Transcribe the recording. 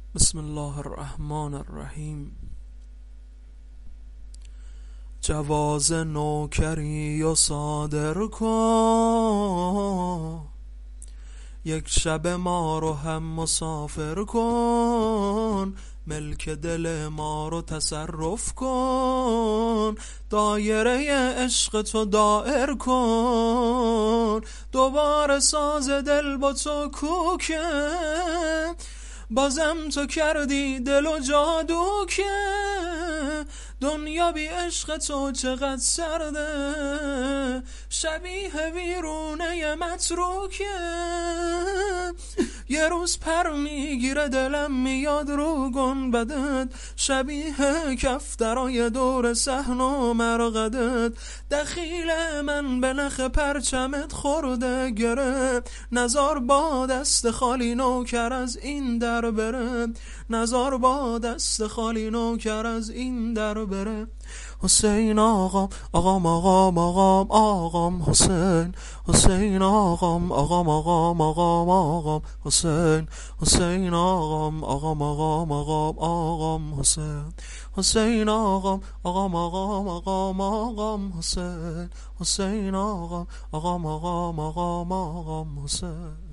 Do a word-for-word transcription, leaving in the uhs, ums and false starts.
بسم الله الرحمن الرحیم. جواز نوکری و صادر کن، یک شب ما رو هم مسافر کن، ملک دل ما رو تصرف کن، دایره عشق تو دائر کن، دوباره ساز دل با تو کوکه، بازم تو کردی دل و جادو که، دنیا بی عشق تو چقدر سرده، شبیه ویرونه متروکه، یه روز پر میگیره دلم میاد رو گنبدت، شبیه کفترای دور صحن و مرقدت، دخیل من به نخ پرچمت خورده گره، نزار با دست خالی نوکر از این در بره، نزار با دست خالی نوکر از این در بره. حسین آقام آقام آقام آقام آقام حسین، حسین آقام آقام آقام آقام آقام حسین، حسین آقام آقام آقام آقام آقام حسین، حسین آقام آقام آقام آقام آقام حسین، حسین آقام آقام آقام آقام آقام حسین.